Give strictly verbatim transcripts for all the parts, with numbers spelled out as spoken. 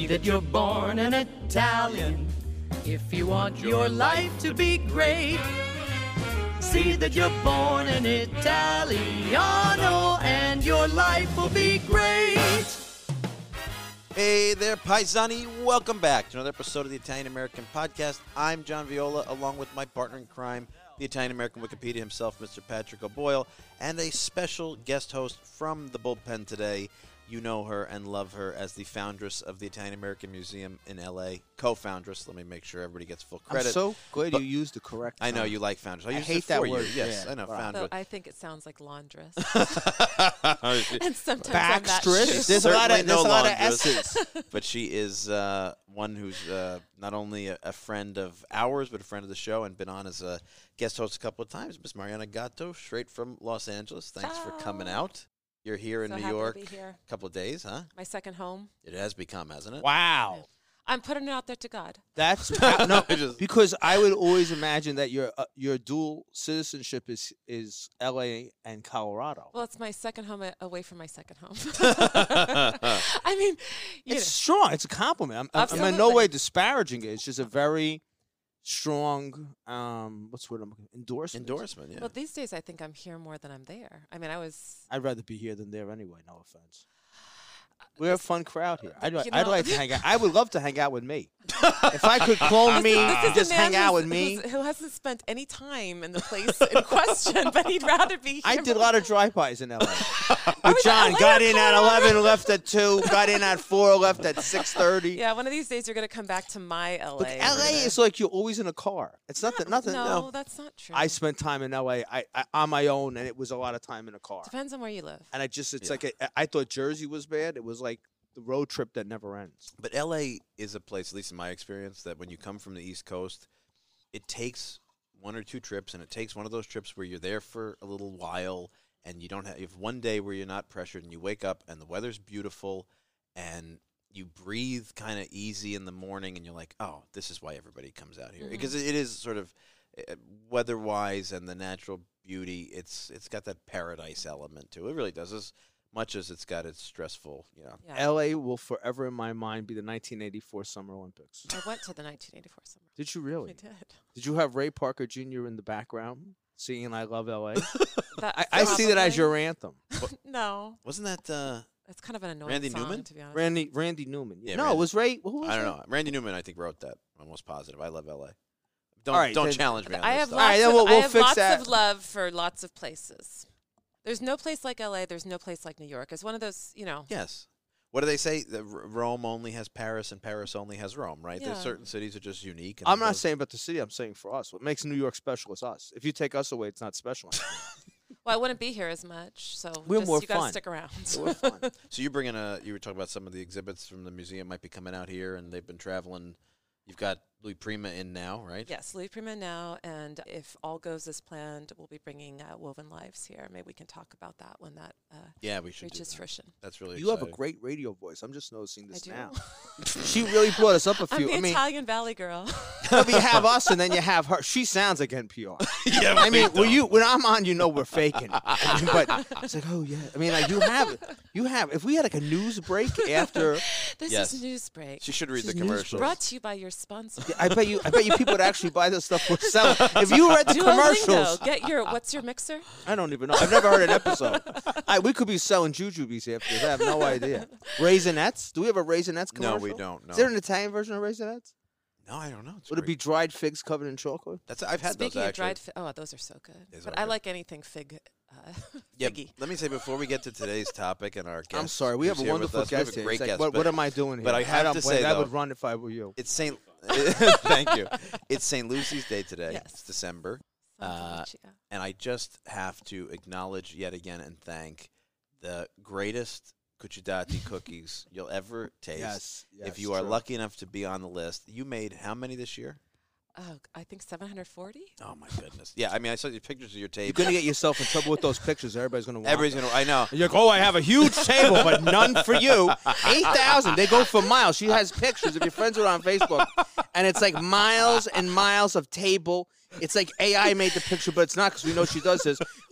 that you're born an Italian. If you want your life to be great, see that you're born an Italiano, and your life will be great. Hey there, Paisani. Welcome back to another episode of the Italian American Podcast. I'm John Viola, along with my partner in crime, the Italian American Wikipedia himself, Mister Patrick O'Boyle, and a special guest host from the bullpen today. You know her and love her as the foundress of the Italian American Museum in L A, co-foundress. Let me make sure everybody gets full credit. I'm so glad but you used the correct I know term. you like foundress. I, I used hate it that for word. You. Yes, yeah, I know, wow. foundress. So I think it sounds like laundress. and sometimes I'm not Backstress. sure. There's a lot Certainly of no there's a lot of laundress. S's. But she is uh, one who's uh, not only a, a friend of ours, but a friend of the show, and been on as a guest host a couple of times. Miss Mariana Gatto, straight from Los Angeles. Thanks Ciao. for coming out. You're here in So New happy to York be here. a couple of days, huh? My second home. It has become, hasn't it? Wow. I'm putting it out there to God. That's no, Just- because I would always imagine that your uh, your dual citizenship is is L A and Colorado. Well, it's my second home a- away from my second home. I mean, you It's strong. It's a compliment. I'm, I'm in no Absolutely. way disparaging it. It's just a very strong um what's the word I'm looking endorsement. Endorsement, yeah. know, well, these days I think I'm here more than I'm there. I mean, I was. I'd rather be here than there anyway. No offense. We're a fun crowd here. I'd, You I'd know- like to hang out. I would love to hang out with me. If I could clone me This is and a just man hang out who's- with me. who's- who hasn't spent any time in the place in question, but he'd rather be here. I did a lot of drive-bys in L A. was With it John, L A got or in at Colorado? eleven, left at two, got in at four, left at six thirty. Yeah, one of these days you're going to come back to my L A. But L A is like you're always in a car. It's nothing. Nothing. No, no. that's not true. I spent time in L A I, I, on my own, and it was a lot of time in a car. Depends on where you live. And I just, it's Yeah. like a, I thought Jersey was bad. It was like the road trip that never ends. But L A is a place, at least in my experience, that when you come from the East Coast, it takes one or two trips, and it takes one of those trips where you're there for a little while, and you don't have, you have one day where you're not pressured, and you wake up, and the weather's beautiful, and you breathe kind of easy in the morning, and you're like, oh, this is why everybody comes out here. Mhm. Because it is sort of, uh, weather-wise and the natural beauty, it's it's got that paradise element to it. It really does. As much as it's got its stressful, you know. Yeah. L A will forever in my mind be the nineteen eighty-four Summer Olympics. I went to the nineteen eighty-four summer. Did you I really? did. Did you have Ray Parker Junior in the background singing "I Love L A"? That I, I see that as probably- your anthem. No, Wasn't that, uh, it's kind of an annoying Randy song, Newman? to be honest. Randy Randy Newman. Yeah, no, Randy. it was Ray. Who was I don't it? know. Randy Newman, I think, wrote that. I'm almost positive. I love L A. Don't All right, don't then- challenge me on I this have stuff. lots, All right, then of, we'll- I we'll have fix lots that. of love for lots of places. There's no place like L A. There's no place like New York. It's one of those, you know. Yes. What do they say? That R- Rome only has Paris and Paris only has Rome, right? There's Yeah. certain cities that are just unique. And I'm not those- saying about the city. I'm saying for us. What makes New York special is us. If you take us away, it's not special anymore. Well, I wouldn't be here as much, so We're just, more you gotta fun. stick around. We're fun. So you bring in a. You were talking about some of the exhibits from the museum might be coming out here, and they've been traveling. You've got Louis Prima in now, right? Yes, Louis Prima now, and if all goes as planned, we'll be bringing uh, Woven Lives here. Maybe we can talk about that when that uh, Yeah, we should do reaches that. fruition. That's really You have a exciting. great radio voice. I'm just noticing I this do. now. She really brought us up a I'm few. the I mean, Italian Valley girl. but you have us, and then you have her. She sounds like N P R. yeah, I mean, when you when I'm on, you know we're faking. I mean, but it's like, oh yeah. I mean, like you have you have. If we had like a news break after, This Yes. is Newsbreak. She should read This the is news commercials. Brought to you by your sponsor. I bet you, I bet you people would actually buy the stuff we're selling. If you read the commercials, Duolingo. Get your, what's your mixer? I don't even know. I've never heard an episode. I, we could be selling jujubes after this. I have no idea. Raisinets? Do we have a Raisinets No, commercial? we don't. No. Is there an Italian version of Raisinets? no, I don't know. It's Would it great. be dried figs covered in chocolate? That's I've had Speaking those of actually. dried fi- oh, those are so good. These But are I good. like anything fig, uh, Yeah, figgy. let me say before we get to today's topic and our guest. I'm sorry. We have who's a here wonderful with us. We have guest a here. great It's like, guest. what, but what am I doing here? but I have don't to blame- say, I though, would run if I were you. It's Saint Thank you. It's Saint Lucy's Day today. Yes. It's December. Santa Uh, Lucia. And I just have to acknowledge yet again and thank the greatest cuccidati cookies you'll ever taste. Yes, yes. if you are true. lucky enough to be on the list. You made how many this year? Oh, I think seven hundred forty. Oh, my goodness. Yeah, I mean, I saw the pictures of your You're table. going to get yourself in trouble with those pictures. Everybody's going to want Everybody's them. going to, I know. You're like, oh, I have a huge table, but none for you. eight thousand. They go for miles. She has pictures. If your friends are on Facebook, and it's like miles and miles of table. It's like A I made the picture, but it's not because we know she does this.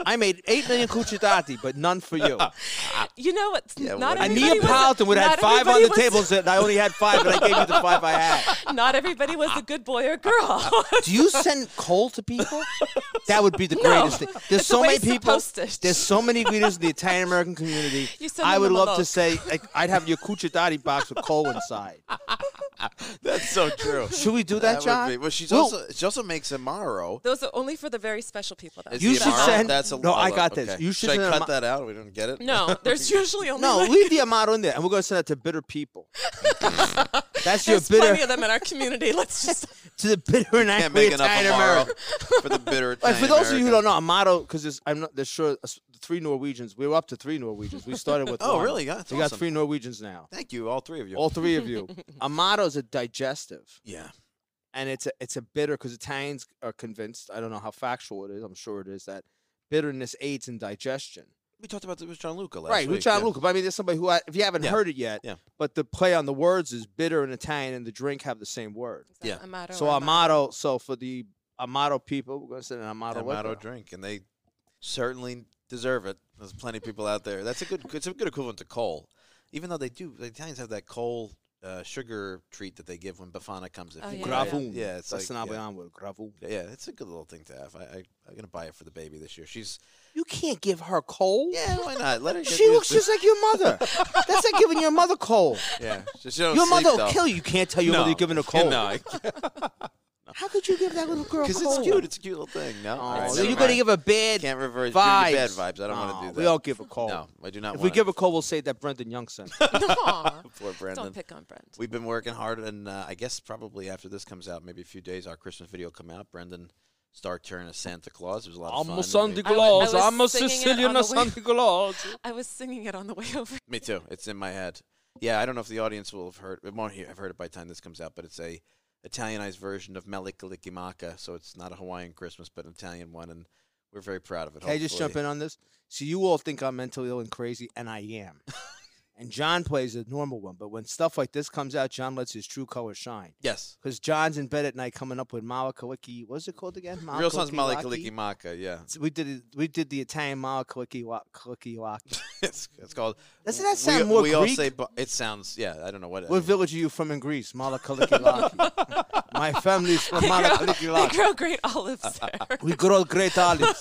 I made eight million cucciatati, but none for you. You know what? Yeah, not what- A everybody was- Neapolitan would have not had five on everybody the was- tables, and I only had five, and I gave you the five I had. Not everybody was a good boy or girl. Do you send coal to people? That would be the No. greatest thing. There's It's so a many waste of people. postage. There's so many leaders in the Italian American community. You send I them would a love to look. say, like, I'd have your cucciatati box with coal inside. That's so true. Should we do that, would John? be- well, she's We'll- also she also makes amaro. Those are only for the very special people. Though. Is You the should amaro- send- That's a, No, I got okay. this. You should Should I send a cut ma- that out? We don't get it. No, there's usually only No, like, leave the amaro in there, and we're going to send it to bitter people. That's your there's bitter plenty of them in our community. Let's just to the bitter and Can't angry make enough Italian amaro American. for the bitter. Like, for Italian those of you who American. don't know, Amato, because I'm not there's sure uh, three Norwegians. We were up to three Norwegians. We started with Oh, one. really? Yeah, that's we got awesome. three Norwegians now. Thank you, all three of you. All three of you. Amato is a digestive, yeah. and it's a it's a bitter because Italians are convinced. I don't know how factual it is. I'm sure it is that bitterness aids in digestion. We talked about it with Gianluca last Right, week. with John yeah. Luca. But I mean, there's somebody who, I, if you haven't Yeah. heard it yet, Yeah. but the play on the words is bitter in Italian, and the drink have the same word. Yeah. Amato So or Amato, so for the Amato people, we're going to send an Amato Amato liquor. drink, and they certainly deserve it. There's plenty of people out there. That's a good. It's a good equivalent to coal, even though they do. The Italians have that coal uh, sugar treat that they give when Befana comes in. Oh, People yeah, buy it. Gravum. Yeah, it's That's like an yeah. Italian word, gravum. yeah, it's a good little thing to have. I, I I'm gonna buy it for the baby this year. She's You can't give her coal. yeah, why not? Let her. Get She used looks to- just like your mother. That's like giving your mother coal. yeah. She, she don't Your sleep, mother will though. kill you. You can't tell your no. mother you're giving her coal. No, How could you give that little girl because coal? it's cute. It's a cute little thing. No, Oh, All right, so never you're going to mind. give her bad Can't reverse vibes. give you bad vibes. I don't want to Oh, do that. We don't give her coal. No, I do not. If want we give her coal, we'll say that Brendan Young sent. Aw, Poor Brendan. don't pick on Brent. We've been working hard, and uh, I guess probably after this comes out, maybe a few days, our Christmas video will come out. Brendan started turning as Santa Claus. It was a lot of I'm fun. a Santa I was- Claus. I was I'm a singing it Sicilian on the way- Santa Claus. I was singing it on the way over. Me too. It's in my head. Yeah, I don't know if the audience will have heard. It won't hear, have heard it by the time this comes out, but it's a Italianized version of Mele Kalikimaka. So it's not a Hawaiian Christmas, but an Italian one, and we're very proud of it. Can I just jump in on this? So you all think I'm mentally ill and crazy, and I am. And John plays a normal one, but when stuff like this comes out, John lets his true color shine. Yes. Because John's in bed at night coming up with Malakaliki. What's it called again? Real son's Mele Malakalikilaki? Kalikimaka, yeah. So we did it, we did the Italian Malakaliki. it's, it's called. Doesn't that sound we, more we all Greek? say, bu- it sounds, yeah, I don't know what it What is. village are you from in Greece? Malakalikilaki. My family's from They Malakalikilaki. grow great olives there. We grow great olives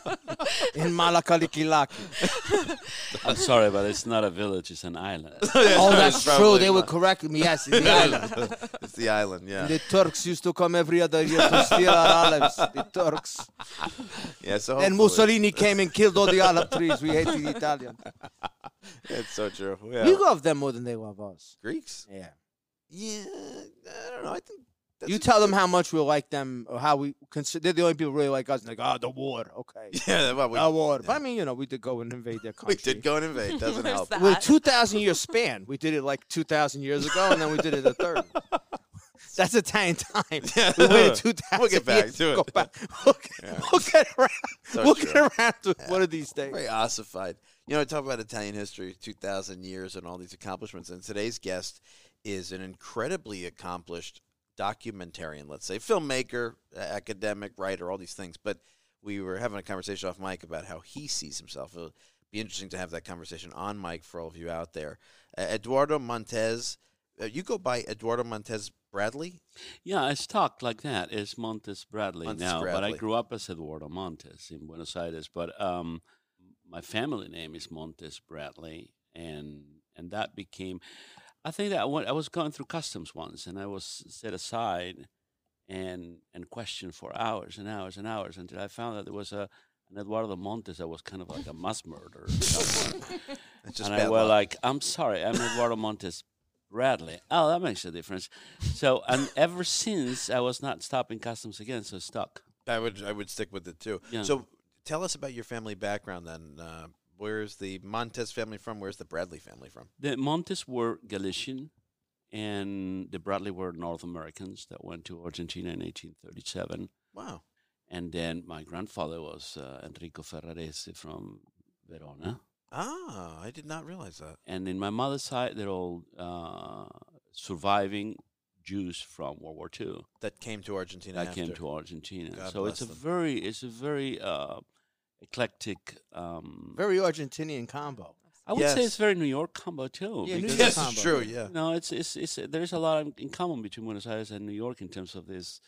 in Malakalikilaki. I'm sorry, but it's not a village; it's an island. Oh, that's It's true. probably They would not. correct me. Yes, it's the island. It's the island, yeah. The Turks used to come every other year to steal our olives. The Turks. Yeah, so And hopefully- Mussolini came and killed all the olive trees. We hate the Italians. It's so true. Yeah. We love them more than they love us. Greeks? Yeah. Yeah, I don't know. I think that's You tell them how much we like them or how we consider. They're the only people who really like us. And they go, oh, the war. Okay. Yeah, well, we, The war. But I mean, you know, we did go and invade their we country. did go and invade. Doesn't There's help. that. With a two thousand year span. We did it like two thousand years ago, and then we did it a third. That's Italian time. Yeah. We waited two thousand We'll get back years to it. Go back. We'll, get, Yeah. we'll get around. So we'll true. get around to it one of these days. Very ossified. You know, I talk about Italian history, two thousand years and all these accomplishments. And today's guest is an incredibly accomplished documentarian, let's say, filmmaker, uh, academic, writer, all these things. But we were having a conversation off mic about how he sees himself. It'll be interesting to have that conversation on mic for all of you out there. Uh, Eduardo Montes, uh, you go by Eduardo Montes Bradley? Yeah, it's talked like that. It's Montes Bradley Montes now, but I Bradley. grew up as Eduardo Montes in Buenos Aires. But um, my family name is Montes Bradley, and and that became. I think that I, went, I was going through customs once, and I was set aside and and questioned for hours and hours and hours until I found that there was a an Eduardo Montes that was kind of like a mass murderer. It's just and I bad was luck. like, I'm sorry, I'm Eduardo Montes Bradley. Oh, that makes a difference. So, and ever since, I was not stopping customs again, so stuck. I would I would stick with it too. Yeah. So tell us about your family background then. Uh, where's the Montes family from? Where's the Bradley family from? The Montes were Galician, and the Bradley were North Americans that went to Argentina in eighteen thirty-seven. Wow. And then my grandfather was uh, Enrico Ferrarese from Verona. Ah, I did not realize that. And in my mother's side, they're all uh, surviving Jews from World War Two. That came to Argentina that after. came to Argentina. God so it's a bless them. very, it's a very uh, eclectic. Um, Very Argentinian combo. I would say Yes. it's very New York combo too. Yeah, New because- York Yes, combo. it's true. Yeah. No, it's it's it's there's a lot in common between Buenos Aires and New York in terms of this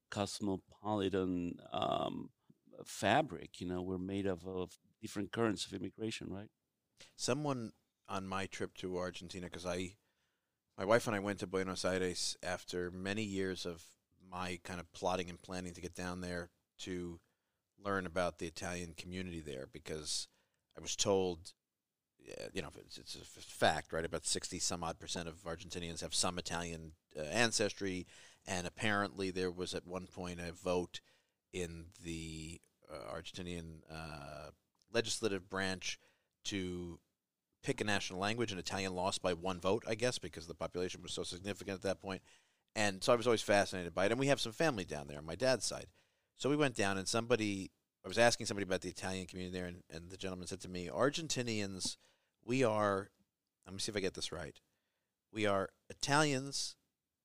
cosmopolitan um, fabric. You know, we're made of, of different currents of immigration, right? Someone on my trip to Argentina, because I, my wife and I went to Buenos Aires after many years of my kind of plotting and planning to get down there to learn about the Italian community there, because I was told, yeah, you know, it's, it's a f- fact, right? About sixty some odd percent of Argentinians have some Italian uh, ancestry, and apparently there was at one point a vote in the uh, Argentinian uh, legislative branch to pick a national language, and Italian lost by one vote, I guess, because the population was so significant at that point. And so I was always fascinated by it. And we have some family down there on my dad's side. So we went down, and somebody, I was asking somebody about the Italian community there, and, and the gentleman said to me, Argentinians, we are, let me see if I get this right, we are Italians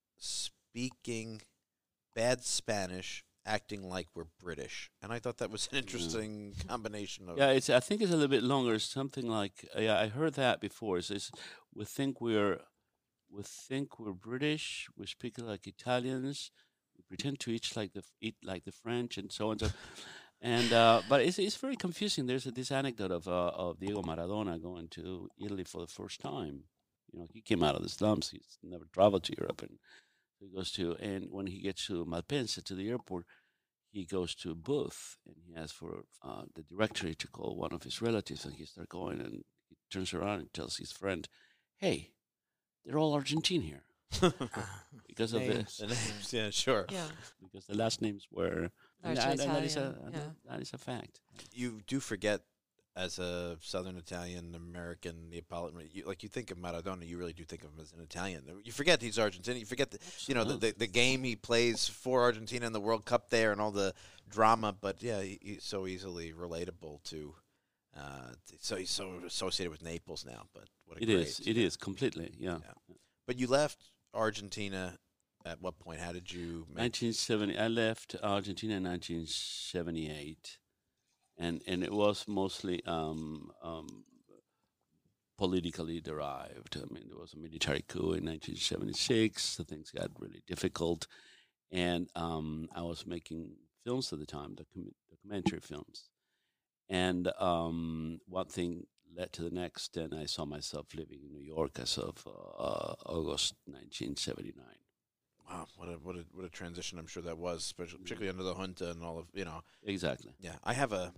speaking bad Spanish, acting like we're British. And I thought that was an interesting combination of... Yeah, it's. I think it's a little bit longer. It's something like yeah, I heard that before. It's, it's we think we're we think we're British. We speak like Italians. We pretend to eat like the eat like the French and so on. So, and uh, but it's it's very confusing. There's a, this anecdote of uh, of Diego Maradona going to Italy for the first time. You know, he came out of the slums. He's never traveled to Europe, and he goes to and when he gets to Malpensa to the airport, he goes to a booth and he asks for uh, the directory to call one of his relatives, and he starts going and he turns around and tells his friend, "Hey, they're all Argentine here because of Names. the names, yeah, sure. Yeah. because the last names were and Largely that, and that is a Italian, and yeah. that- that is a fact." You do forget, as a Southern Italian American Neapolitan, you, like you think of Maradona, you really do think of him as an Italian. You forget he's Argentinian. You forget the, you know, the, the the game he plays for Argentina in the World Cup there and all the drama. But yeah, he, he's so easily relatable to. Uh, so he's so associated with Naples now. But what a It great, is. It is completely. Yeah. Yeah. But you left Argentina at what point? How did you? Make, nineteen seventy. I left Argentina in nineteen seventy-eight, and and it was mostly um, um, politically derived. I mean, there was a military coup in nineteen seventy-six. So things got really difficult, and um, I was making films at the time, docu- documentary films, and um, one thing led to the next, and I saw myself living in New York as of uh, August nineteen seventy-nine. wow, what a what a what a transition! I'm sure that was, especially particularly under the junta and all of you know. Exactly. Yeah, I have a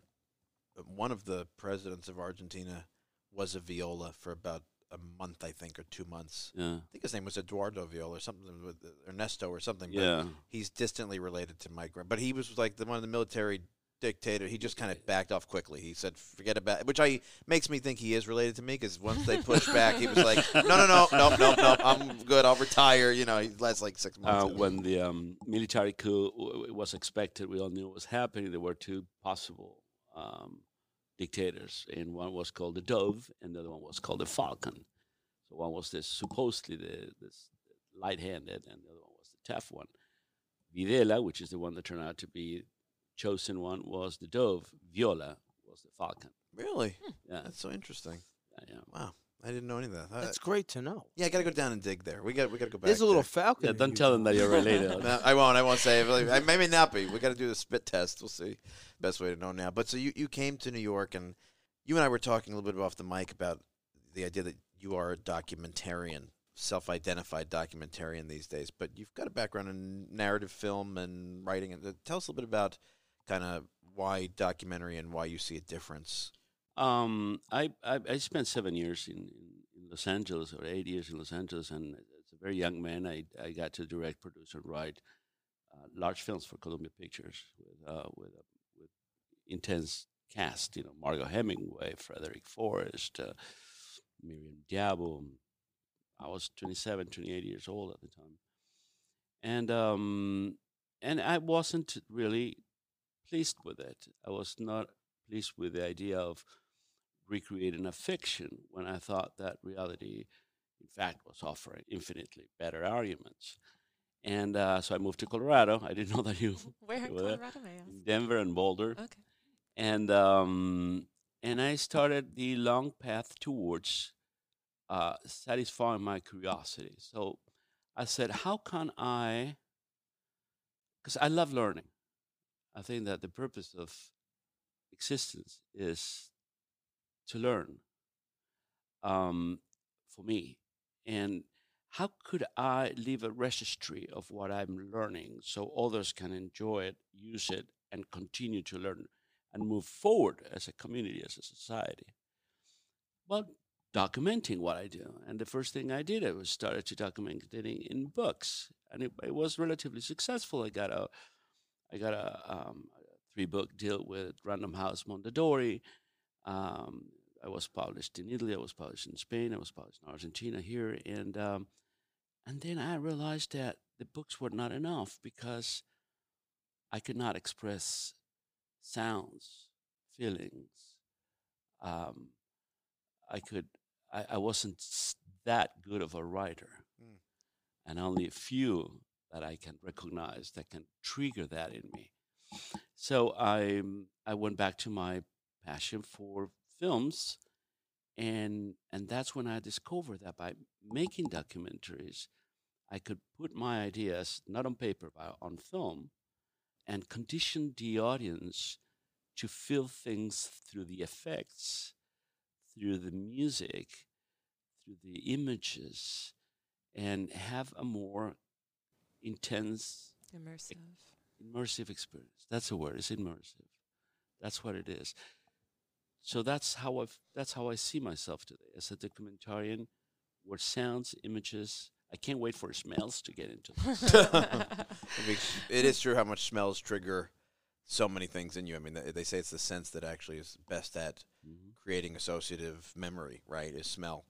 one of the presidents of Argentina was a Viola for about a month, I think, or two months. Yeah. I think his name was Eduardo Viola or something with Ernesto or something. But Yeah. he's distantly related to my grand. But he was like the one of the military dictator. He just kind of backed off quickly. He said, "Forget about it," which I makes me think he is related to me because once they pushed back, he was like, "No, no, no, no, no, no, I'm good. I'll retire." You know, he lasts like six months. Uh, when the um, military coup w- was expected, we all knew what was happening. There were two possible um, dictators, and one was called the Dove, and the other one was called the Falcon. So one was this supposedly the, this light-handed, and the other one was the tough one. Videla, which is the one that turned out to be chosen one, was the Dove. Viola was the Falcon. Really, Yeah, that's so interesting. yeah, yeah. Wow, I didn't know any of that. Uh, That's great to know. yeah, I got to go down and dig there. We got we got to go back. There's a little there. falcon. Yeah, in don't you, tell them though. that you're related. No, I won't. I won't say it. I may not be. We got to do the spit test. We'll see. Best way to know now. But so you, you came to New York, and you and I were talking a little bit off the mic about the idea that you are a documentarian, self-identified documentarian these days. But you've got a background in narrative film and writing. And tell us a little bit about kind of why documentary and why you see a difference. Um, I, I I spent seven years in, in, in Los Angeles, or eight years in Los Angeles, and as a very young man, I I got to direct, produce, and write uh, large films for Columbia Pictures with uh, with a, with intense cast. You know, Margot Hemingway, Frederick Forrest, uh, Miriam Diabo. I was twenty-seven, twenty-eight years old at the time, and um, and I wasn't really pleased with it. I was not pleased with the idea of recreating a fiction when I thought that reality, in fact, was offering infinitely better arguments. And uh, so I moved to Colorado. I didn't know that you Where in you were there. Colorado, may I ask? in Denver and Boulder. Okay. and um, and I started the long path towards uh, satisfying my curiosity. So I said, how can I? Because I love learning. I think that the purpose of existence is to learn, um, for me. And how could I leave a registry of what I'm learning so others can enjoy it, use it, and continue to learn and move forward as a community, as a society? Well, documenting what I do. And the first thing I did, I was started to document it in, in books. And it, it was relatively successful. I got a I got a, um, a three book deal with Random House Mondadori. Um, I was published in Italy. I was published in Spain. I was published in Argentina here, and um, and then I realized that the books were not enough because I could not express sounds, feelings. Um, I could. I, I wasn't s- that good of a writer, Mm. and only a few that I can recognize that can trigger that in me. So I I went back to my passion for films, and and that's when I discovered that by making documentaries, I could put my ideas not on paper but on film, and condition the audience to feel things through the effects, through the music, through the images, and have a more intense, Immersive. immersive experience. That's the word. It's immersive. That's what it is. So that's how I that's how I see myself today as a documentarian, where sounds, images. I can't wait for smells to get into this. It makes- it is true how much smells trigger so many things in you. I mean, they they say it's the sense that actually is best at Mhm. creating associative memory, right? Is smell.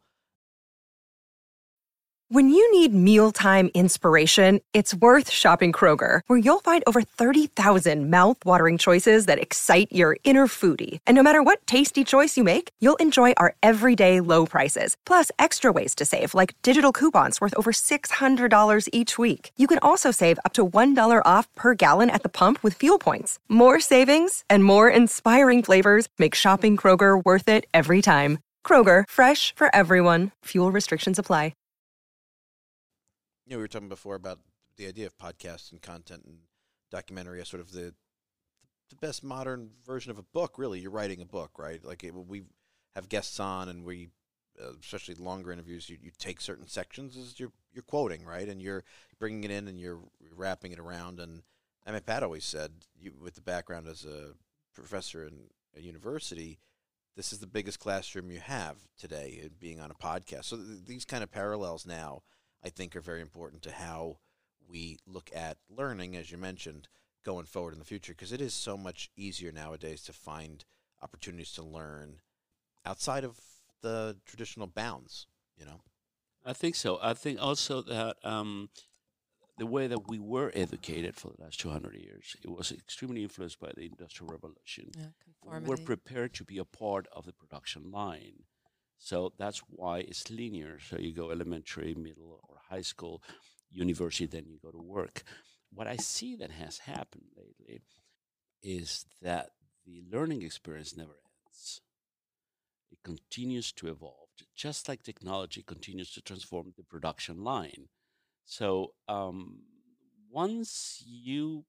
When you need mealtime inspiration, it's worth shopping Kroger, where you'll find over thirty thousand mouth-watering choices that excite your inner foodie. And no matter what tasty choice you make, you'll enjoy our everyday low prices, plus extra ways to save, like digital coupons worth over six hundred dollars each week. You can also save up to one dollar off per gallon at the pump with fuel points. More savings and more inspiring flavors make shopping Kroger worth it every time. Kroger, fresh for everyone. Fuel restrictions apply. You know, we were talking before about the idea of podcasts and content and documentary as sort of the the best modern version of a book. Really, you're writing a book, right? Like it, we have guests on, and we, uh, especially longer interviews, you, you take certain sections as you're you're quoting, right, and you're bringing it in and you're wrapping it around. And I mean, Pat always said, you, with the background as a professor in a university, this is the biggest classroom you have today, uh, being on a podcast. So th- these kind of parallels now, I think, are very important to how we look at learning, as you mentioned, going forward in the future, because it is so much easier nowadays to find opportunities to learn outside of the traditional bounds, you know? I think so. I think also that um, the way that we were educated for the last two hundred years, it was extremely influenced by the Industrial Revolution. Yeah, We're conformity. prepared to be a part of the production line. So that's why it's linear. So you go elementary, middle, or high school, university, then you go to work. What I see that has happened lately is that the learning experience never ends. It continues to evolve, j- just like technology continues to transform the production line. So um, once you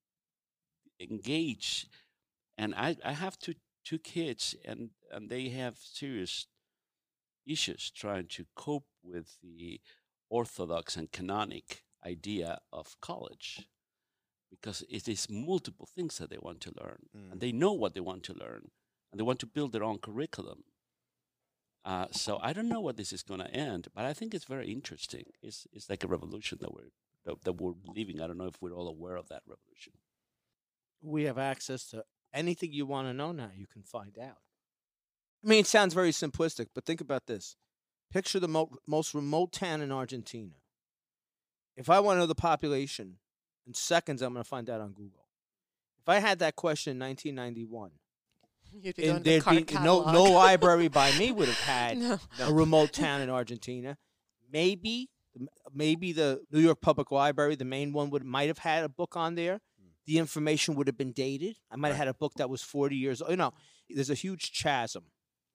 engage, and I, I have two two kids, and, and they have serious issues trying to cope with the orthodox and canonic idea of college, because it is multiple things that they want to learn, Mm. and they know what they want to learn, and they want to build their own curriculum. Uh, so I don't know what this is going to end, but I think it's very interesting. It's it's like a revolution that we're that, that we're living. I don't know if we're all aware of that revolution. We have access to anything you want to know now. You can find out. I mean, it sounds very simplistic, but think about this. Picture the mo- most remote town in Argentina. If I want to know the population, in seconds, I'm going to find out on Google. If I had that question in nineteen ninety-one, You'd be and going to there'd card be no, catalog. no library by me would have had No. a remote town in Argentina. Maybe, maybe the New York Public Library, the main one, would might have had a book on there. the information would have been dated. I might have Right. had a book that was forty years old. You know, there's a huge chasm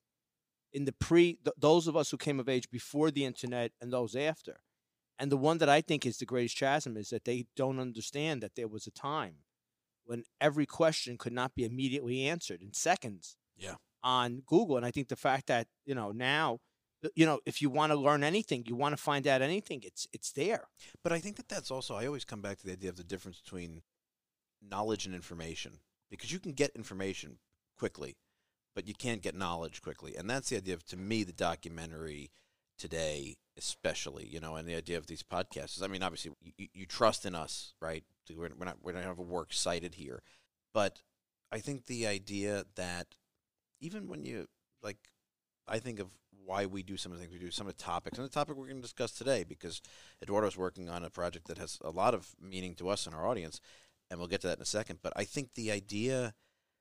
in the pre, th- those of us who came of age before the internet and those after. And the one that I think is the greatest chasm is that they don't understand that there was a time when every question could not be immediately answered in seconds Yeah. on Google. And I think the fact that, you know, now, you know, if you want to learn anything, you want to find out anything, it's it's there. But I think that that's also, I always come back to the idea of the difference between knowledge and information, because you can get information quickly, but you can't get knowledge quickly. And that's the idea of, to me, the documentary today, especially, you know, and the idea of these podcasts. I mean, obviously, you, you trust in us, right? We're, we're not, we're not have a work cited here. But I think the idea that even when you, like, I think of why we do some of the things we do, some of the topics, and the topic we're going to discuss today, because Eduardo's working on a project that has a lot of meaning to us and our audience, and we'll get to that in a second. But I think the idea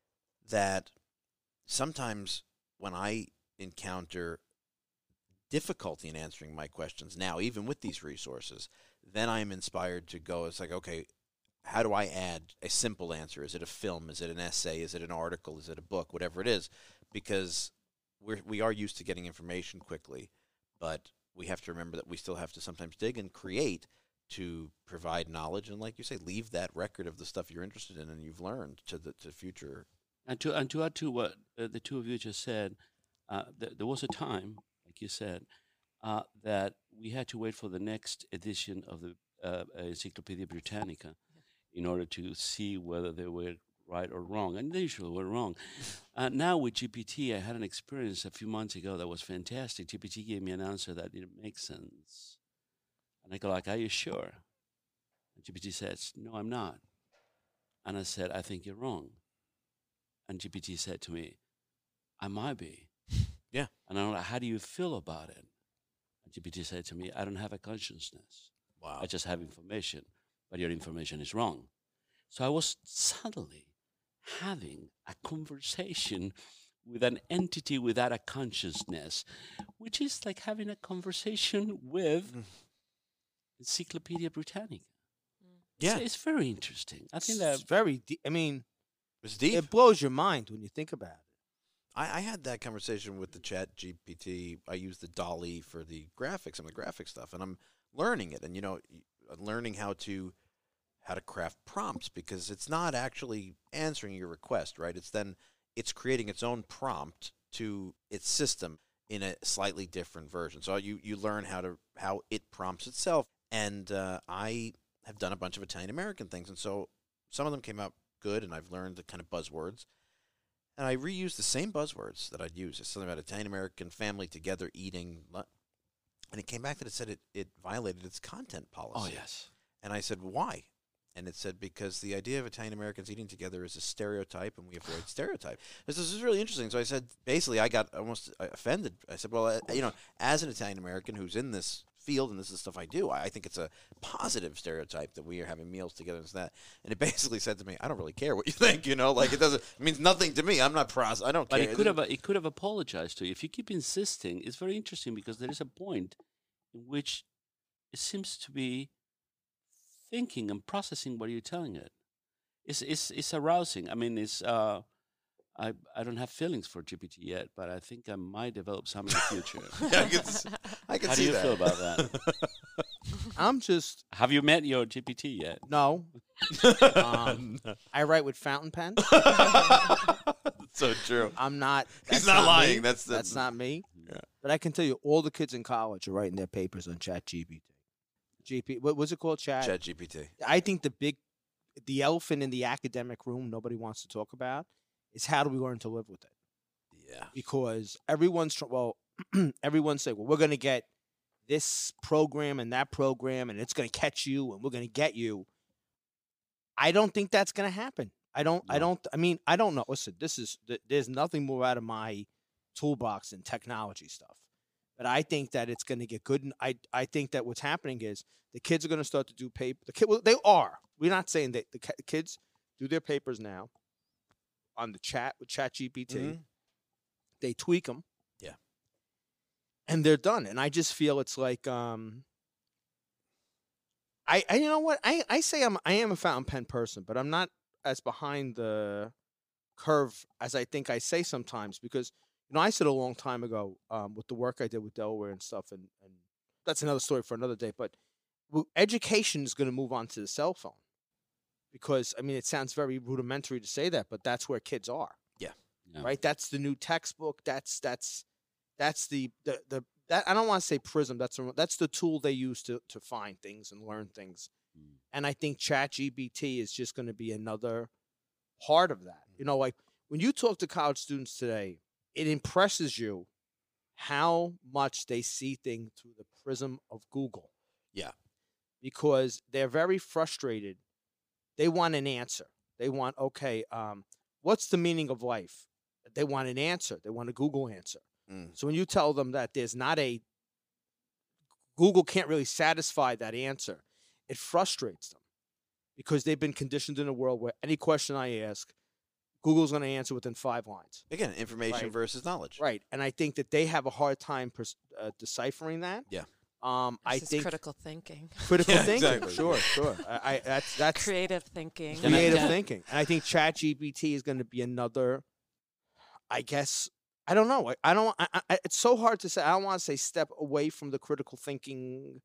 that sometimes when I encounter difficulty in answering my questions now, even with these resources, then I'm inspired to go, it's like, okay, how do I add a simple answer? Is it a film? Is it an essay? Is it an article? Is it a book? Whatever it is, because we're, we are used to getting information quickly, but we have to remember that we still have to sometimes dig and create to provide knowledge, and like you say, leave that record of the stuff you're interested in and you've learned to the to future. And to and to add to what uh, the two of you just said, uh, th- there was a time, like you said, uh, that we had to wait for the next edition of the uh, Encyclopedia Britannica in order to see whether they were right or wrong, and they usually were wrong. Uh, now with G P T, I had an experience a few months ago that was fantastic. G P T gave me an answer that didn't make sense. And I go like, are you sure? And G P T says, no, I'm not. And I said, I think you're wrong. And G P T said to me, I might be. Yeah. And I'm like, how do you feel about it? And G P T said to me, I don't have a consciousness. Wow. I just have information, but your information is wrong. So I was suddenly having a conversation with an entity without a consciousness, which is like having a conversation with Mm. Encyclopedia Britannica. Yeah. It's, it's very interesting. I think It's that very deep. I mean, It's deep. it blows your mind when you think about it. I, I had that conversation with the Chat G P T. I use the Dolly for the graphics and the graphic stuff, and I'm learning it. And you know, I'm learning how to how to craft prompts, because it's not actually answering your request, right? It's then it's creating its own prompt to its system in a slightly different version. So you you learn how to how it prompts itself. And uh, I have done a bunch of Italian American things, and so some of them came out good, and I've learned the kind of buzzwords. And I reused the same buzzwords that I'd use. It's something about Italian American family together eating. And it came back that it said it, it violated its content policy. oh yes, And I said, why? And it said, because the idea of Italian Americans eating together is a stereotype, and we avoid stereotype. This is really interesting. So I said, basically, I got almost offended. I said, well, uh, you know, as an Italian American who's in this field, and this is stuff I do, I, I think it's a positive stereotype that we are having meals together and that. And it basically said to me, I don't really care what you think, you know, like it doesn't, it means nothing to me. I'm not pros, I don't but care. it could have it could have apologized to you if you keep insisting. It's very interesting because there is a point in which it seems to be thinking and processing what you're telling it. It's it's it's arousing. I mean, it's uh, I I don't have feelings for G P T yet, but I think I might develop some in the future. Yeah, I can, s- I can How do see you that. feel about that? I'm just Have you met your G P T yet? no. Um, I write with fountain pen. So true. I'm not. He's that's not me. lying. That's- that's that's- not me. Yeah. But I can tell you, all the kids in college are writing their papers on Chat G P T. G P, what was it called? Chat. Chat G P T. I think the big, the elephant in the academic room nobody wants to talk about is how do we learn to live with it? Yeah. Because everyone's tr- well, everyone's saying, well, we're going to get this program and that program, and it's going to catch you, and we're going to get you. I don't think that's going to happen. I don't. I No. don't. I mean, I don't know. Listen, this is th- there's nothing more out of my toolbox than technology stuff. But I think that it's going to get good. And I I think that what's happening is the kids are going to start to do paper. The kid, well, they are. We're not saying that the ki- kids do their papers now on the chat with Chat G P T. Mhm. They tweak them. Yeah. And they're done. And I just feel it's like um, I, I you know what I, I say I'm I am a fountain pen person, but I'm not as behind the curve as I think I say sometimes, because you know I said a long time ago um, with the work I did with Delaware and stuff, and, and that's another story for another day. But w- education is going to move on to the cell phone, because I mean it sounds very rudimentary to say that, but that's where kids are. Yeah. Yeah. Right. That's the new textbook. That's that's that's the the, the that I don't want to say prism. That's a, that's the tool they use to to find things and learn things. Mm. And I think ChatGPT is just going to be another part of that. You know, like when you talk to college students today, it impresses you how much they see things through the prism of Google. Yeah. Because they're very frustrated. They want an answer. They want, okay, um, what's the meaning of life? They want an answer. They want a Google answer. Mm. So when you tell them that there's not a, Google can't really satisfy that answer, it frustrates them, because they've been conditioned in a world where any question I ask, Google's going to answer within five lines. Again, information Right. versus knowledge. Right. And I think that they have a hard time pers- uh, deciphering that. Yeah. Um, I This is think critical thinking, critical Yeah, thinking. exactly. Sure, sure. I, I that's that's creative thinking. And I- creative Yeah. thinking. And I think ChatGPT is going to be another, I guess, I don't know. I, I don't, I, I, it's so hard to say. I don't want to say step away from the critical thinking,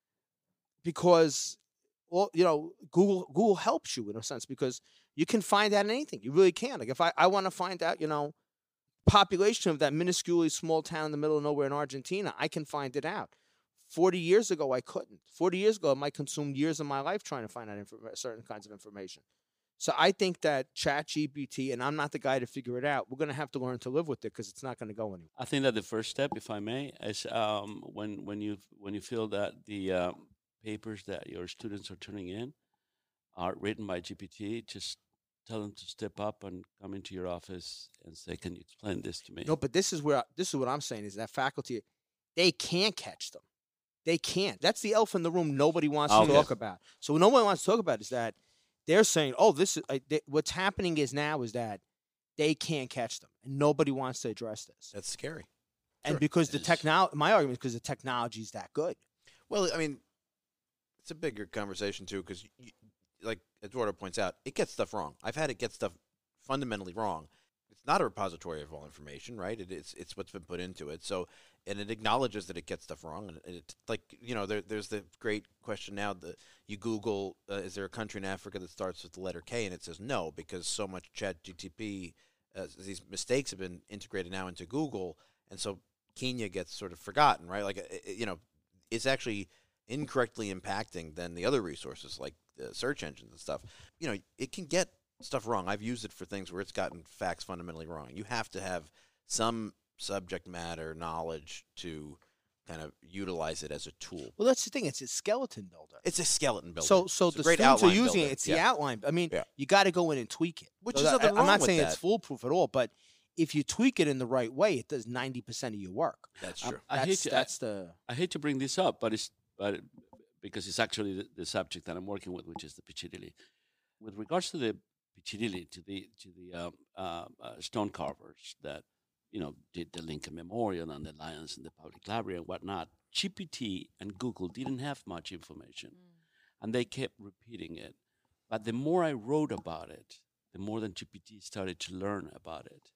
because, well, you know, Google, Google helps you in a sense, because you can find out anything. You really can. Like if I, I want to find out, you know, population of that minusculely small town in the middle of nowhere in Argentina, I can find it out. forty years ago, I couldn't. forty years ago, I might consume years of my life trying to find out inf- certain kinds of information. So I think that ChatGPT, and I'm not the guy to figure it out, we're going to have to learn to live with it, because it's not going to go anywhere. I think that the first step, if I may, is um, when when you when you feel that the uh, papers that your students are turning in are written by G P T, just tell them to step up and come into your office and say, "Can you explain this to me?" No, but this is where this is what I'm saying is that faculty, they can't catch them. They can't. That's the elephant in the room nobody wants Okay. to talk about. So what nobody wants to talk about is that they're saying, "Oh, this is uh, they, what's happening is now is that they can't catch them, and nobody wants to address this." That's scary. And Sure. because the Yes. technology, my argument is because the technology is that good. Well, I mean, it's a bigger conversation too, because like Eduardo points out, it gets stuff wrong. I've had it get stuff fundamentally wrong. It's not a repository of all information, right? It, it's it's what's been put into it. So, and it acknowledges that it gets stuff wrong. And it, like you know, there, there's the great question now that you Google, uh, is there a country in Africa that starts with the letter K? And it says no, because so much Chat G T P, uh, these mistakes have been integrated now into Google, and so Kenya gets sort of forgotten, right? Like uh, you know, it's actually incorrectly impacting then the other resources like the search engines and stuff. You know, it can get stuff wrong. I've used it for things where it's gotten facts fundamentally wrong. You have to have some subject matter knowledge to kind of utilize it as a tool. Well, that's the thing. It's a skeleton builder. It's a skeleton builder. So, so It's a the great students are outline using builder. it. It's Yeah. the outline. I mean, Yeah. you got to go in and tweak it. Which So is that- nothing I- I'm wrong not with saying that. it's foolproof at all, but if you tweak it in the right way, it does ninety percent of your work. That's Um, true. I hate That's, to- I- that's the. I hate to bring this up, but it's but because it's actually the, the subject that I'm working with, which is the Pichidili. With regards to the Pichidili, to the to the um, uh, uh, stone carvers that you know did the Lincoln Memorial and the Lions in the public library and whatnot, G P T and Google didn't have much information, and they kept repeating it. But the more I wrote about it, the more than G P T started to learn about it,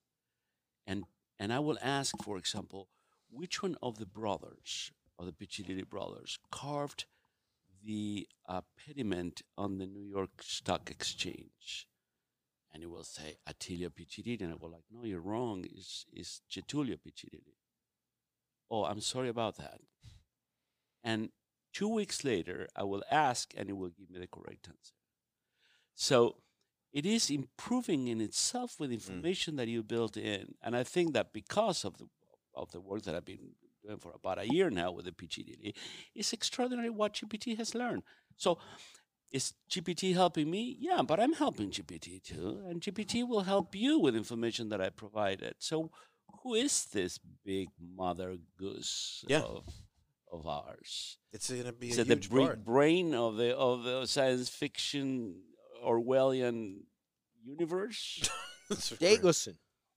and and I will ask, for example, which one of the brothers, of the Pichidili brothers, carved the uh, pediment on the New York Stock Exchange? And it will say Attilio Pichidili, and I will like, no, you're wrong. It's, it's Getulio Pichidili. Oh, I'm sorry about that. And two weeks later, I will ask, and it will give me the correct answer. So it is improving in itself with information that you built in. And I think that because of the of the work that I've been doing for about a year now with the Pichidili, it's extraordinary what G P T has learned. So is G P T helping me? Yeah, but I'm helping G P T too. And G P T will help you with information that I provided. So who is this big mother goose Yeah. of, of ours? It's going to be Is a it the huge bra- part. brain of the of the science fiction Orwellian universe? That's They right. listen.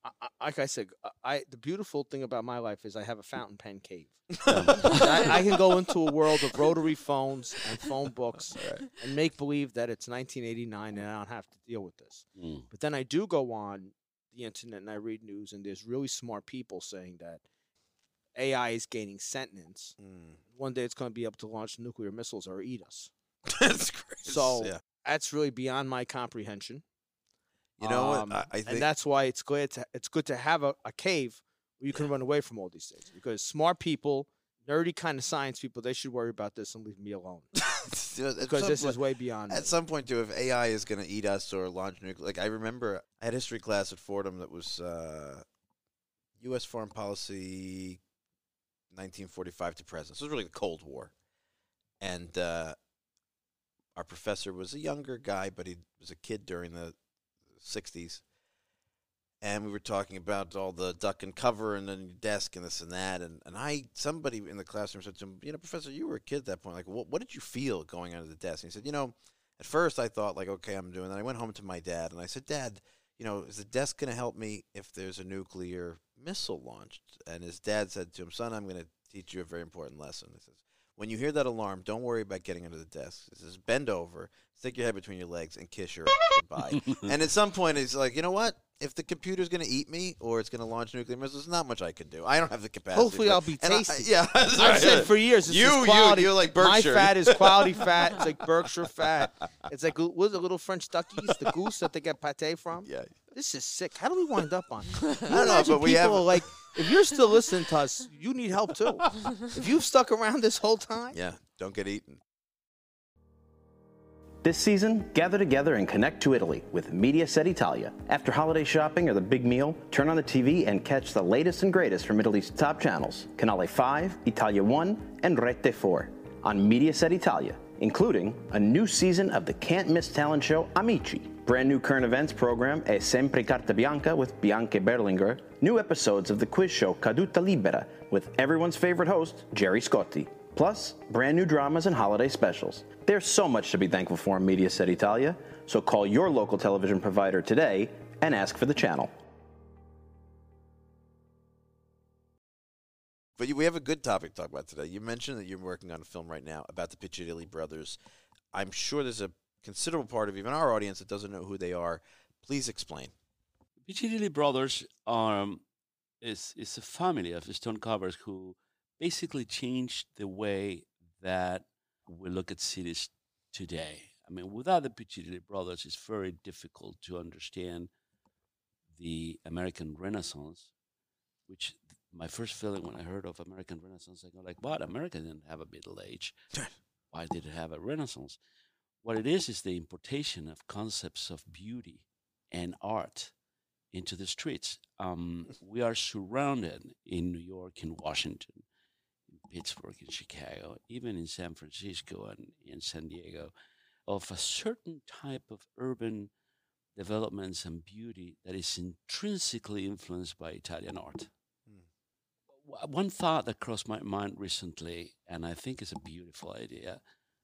I, I, like I said, I the beautiful thing about my life is I have a fountain pen cave. I, I can go into a world of rotary phones and phone books right. and make believe that it's nineteen eighty-nine and I don't have to deal with this. Mm. But then I do go on the internet and I read news, and there's really smart people saying that A I is gaining sentience. Mm. One day it's going to be able to launch nuclear missiles or eat us. That's crazy. So yeah. that's really beyond my comprehension. You know um, what? I, I think, and that's why it's good to it's good to have a, a cave where you can run away from all these things. Because smart people, nerdy kind of science people, they should worry about this and leave me alone. Because this point, is way beyond. At me. some point, too, if A I is going to eat us or launch nuclear, like I remember, I had history class at Fordham that was uh, U S foreign policy, nineteen forty-five to present. So it was really the Cold War, and uh, our professor was a younger guy, but he was a kid during the sixties, and we were talking about all the duck and cover and then your desk and this and that, and, and I somebody in the classroom said to him, you know, Professor, you were a kid at that point, like what, what did you feel going under the desk? And he said, you know, at first I thought like, okay, I'm doing that. I went home to my dad and I said, Dad, you know, is the desk going to help me if there's a nuclear missile launched? And his dad said to him, son, I'm going to teach you a very important lesson. He says, when you hear that alarm, don't worry about getting under the desk. He says, bend over, stick your head between your legs, and kiss your ass goodbye. And at some point, he's like, you know what? If the computer's going to eat me or it's going to launch nuclear missiles, there's not much I can do. I don't have the capacity. Hopefully, for, I'll be tasty. I, yeah, I've right. said for years, this you, is quality. You, you're like Berkshire. My fat is quality fat. It's like Berkshire fat. It's like, what are the little French duckies, the goose that they get pate from? Yeah. This is sick. How do we wind up on? I don't know, but we have like. If you're still listening to us, you need help too. If you've stuck around this whole time, yeah, don't get eaten. This season, gather together and connect to Italy with Mediaset Italia. After holiday shopping or the big meal, turn on the T V and catch the latest and greatest from Italy's top channels, Canale five, Italia one, and Rete four, on Mediaset Italia, including a new season of the can't-miss talent show Amici, brand new current events program È Sempre Carta Bianca with Bianca Berlinger, new episodes of the quiz show Caduta Libera with everyone's favorite host, Jerry Scotti, plus brand new dramas and holiday specials. There's so much to be thankful for in Mediaset Italia, so call your local television provider today and ask for the channel. But we have a good topic to talk about today. You mentioned that you're working on a film right now about the Piccirilli brothers. I'm sure there's a considerable part of even our audience that doesn't know who they are. Please explain. Piccirilli brothers are is is a family of stone carvers who basically changed the way that we look at cities today. I mean, without the Piccirilli brothers, it's very difficult to understand the American Renaissance, which my first feeling when I heard of American Renaissance, I go like, what? America didn't have a Middle Age. Why did it have a Renaissance? What it is is the importation of concepts of beauty and art into the streets. Um, we are surrounded in New York, in Washington, in Pittsburgh, in Chicago, even in San Francisco and in San Diego, of a certain type of urban developments and beauty that is intrinsically influenced by Italian art. Hmm. One thought that crossed my mind recently, and I think is a beautiful idea,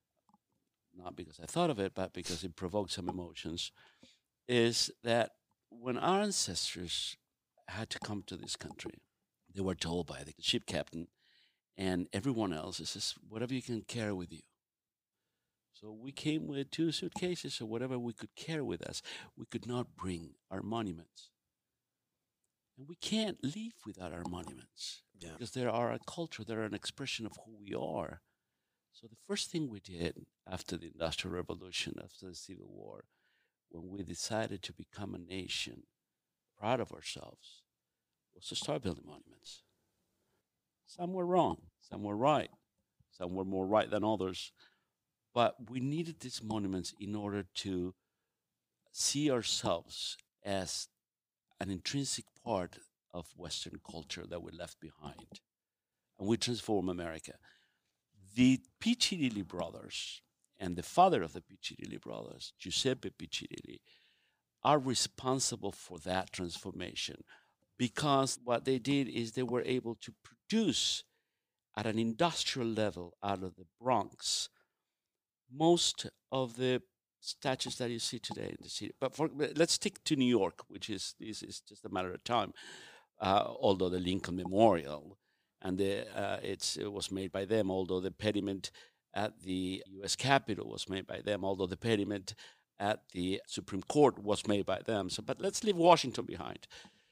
not because I thought of it, but because it provoked some emotions, is that when our ancestors had to come to this country, they were told by the ship captain and everyone else, this is whatever you can carry with you. So we came with two suitcases or whatever we could carry with us. We could not bring our monuments. And we can't leave without our monuments, yeah, because they are a culture, they're an expression of who we are. So the first thing we did after the Industrial Revolution, after the Civil War, when we decided to become a nation proud of ourselves, was to start building monuments. Some were wrong, some were right, some were more right than others. But we needed these monuments in order to see ourselves as an intrinsic part of Western culture that we left behind. And we transform America. The Piccirilli brothers and the father of the Piccirilli brothers, Giuseppe Piccirilli, are responsible for that transformation, because what they did is they were able to produce at an industrial level out of the Bronx most of the statues that you see today in the city. But for, but let's stick to New York, which is is, is just a matter of time. Uh, although the Lincoln Memorial and the uh, it's it was made by them, although the pediment at the U S Capitol was made by them, although the pediment at the Supreme Court was made by them. So, but let's leave Washington behind.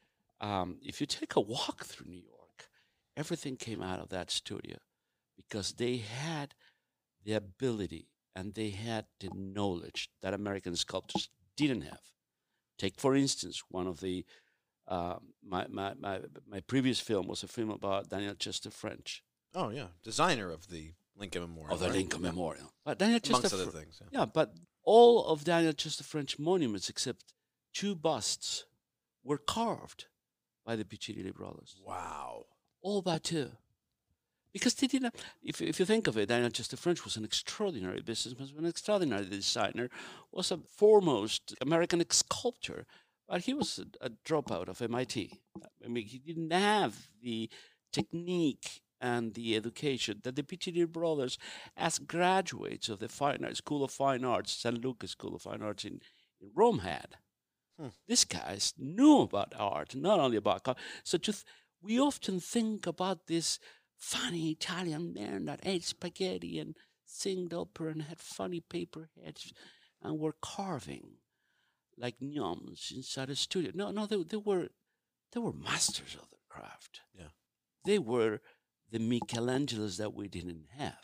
Um, if you take a walk through New York, everything came out of that studio because they had the ability and they had the knowledge that American sculptors didn't have. Take, for instance, one of the uh, my, my my my previous film was a film about Daniel Chester French. Oh yeah, designer of the Lincoln Memorial. Of the right? Lincoln Memorial. But Daniel Amongst Chester other Fr- things. Yeah. Yeah, but all of Daniel Chester French monuments except two busts were carved by the Piccirilli brothers. Wow. All but two. Because they didn't, if, if you think of it, Daniel Chester French was an extraordinary businessman, an extraordinary designer, was a foremost American sculptor, but he was a, a dropout of M I T. I mean, he didn't have the technique and the education that the Piccirilli brothers, as graduates of the Fine Arts, School of Fine Arts, San Luca School of Fine Arts in, in Rome had. Hmm. These guys knew about art, not only about art. So to th- we often think about this funny Italian man that ate spaghetti and sang opera and had funny paper heads and were carving like gnomes inside a studio. No, no, they, they were they were masters of their craft. Yeah, they were the Michelangelos that we didn't have,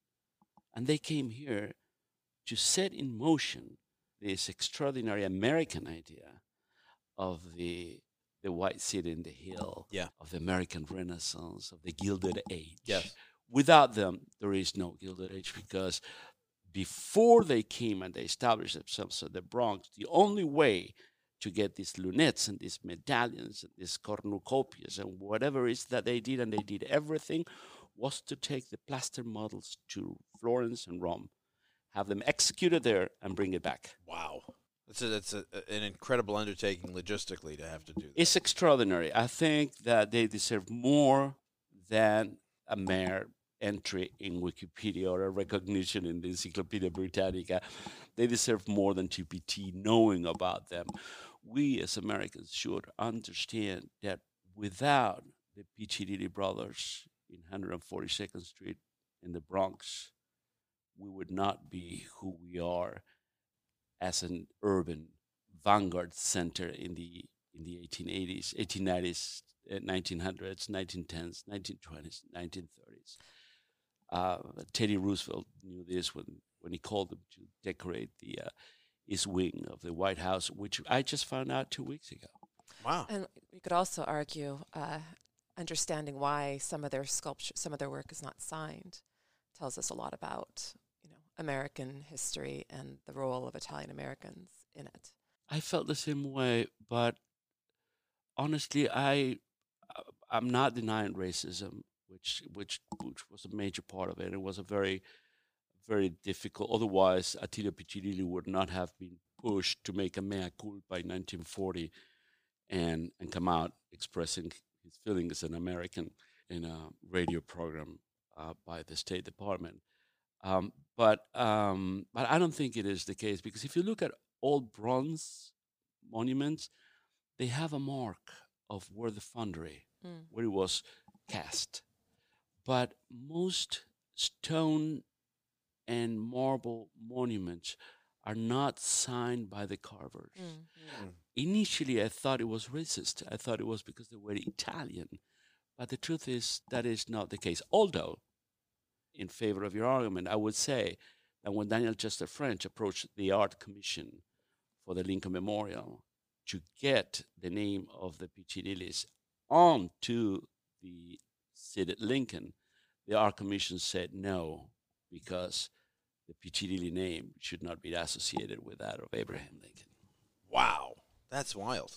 and they came here to set in motion this extraordinary American idea of the the white city in the hill, yeah. of the American Renaissance, of the Gilded Age. Yes. Without them, there is no Gilded Age, because before they came and they established themselves in the Bronx, the only way to get these lunettes and these medallions and these cornucopias and whatever it is that they did, and they did everything, was to take the plaster models to Florence and Rome, have them executed there, and bring it back. Wow. It's, a, it's a, an incredible undertaking logistically to have to do that. It's extraordinary. I think that they deserve more than a mere entry in Wikipedia or a recognition in the Encyclopedia Britannica. They deserve more than T P T knowing about them. We as Americans should understand that without the Piccirilli brothers in one hundred forty-second Street in the Bronx, we would not be who we are as an urban vanguard center in the in the eighteen eighties, eighteen nineties, uh, nineteen hundreds, nineteen tens, nineteen twenties, nineteen thirties. Uh, Teddy Roosevelt knew this when, when he called them to decorate the uh, east wing of the White House, which I just found out two weeks ago. Wow. And you could also argue uh, understanding why some of their sculpture, some of their work is not signed, tells us a lot about American history and the role of Italian Americans in it. I felt the same way, but honestly, I I'm not denying racism, which which which was a major part of it. It was a very very difficult. Otherwise, Attilio Piccirilli would not have been pushed to make a mea culpa in nineteen forty and and come out expressing his feelings as an American in a radio program uh, by the State Department. Um, but um, but I don't think it is the case, because if you look at old bronze monuments, they have a mark of where the foundry, mm. where it was cast. But most stone and marble monuments are not signed by the carvers. Mm. Mm. Initially, I thought it was racist. I thought it was because they were Italian. But the truth is that is not the case. Although, in favor of your argument, I would say that when Daniel Chester French approached the Art Commission for the Lincoln Memorial to get the name of the Piccirillis onto the seated Lincoln, the Art Commission said no, because the Piccirilli name should not be associated with that of Abraham Lincoln. Wow, that's wild.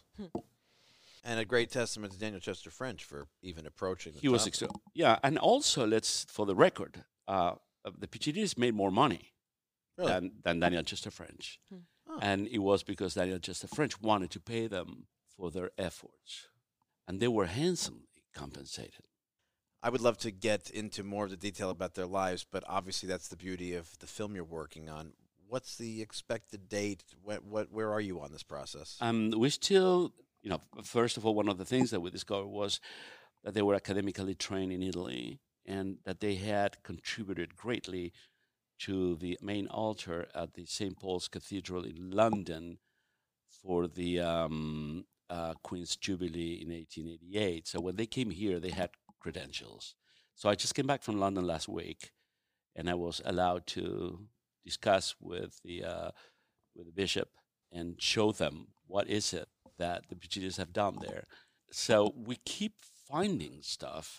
And a great testament to Daniel Chester French for even approaching the He was extra- yeah, and also, let's for the record, uh, the Piccirillis made more money really? than, than Daniel Chester French. Hmm. Oh. And it was because Daniel Chester French wanted to pay them for their efforts. And they were handsomely compensated. I would love to get into more of the detail about their lives, but obviously that's the beauty of the film you're working on. what's the expected date? What, what, where are you on this process? Um, we still, you know, first of all, one of the things that we discovered was that they were academically trained in Italy and that they had contributed greatly to the main altar at the Saint Paul's Cathedral in London for the um, uh, Queen's Jubilee in eighteen eighty-eight. So when they came here, they had credentials. So I just came back from London last week, and I was allowed to discuss with the uh, with the bishop and show them what is it that the Puccini's have done there. So we keep finding stuff,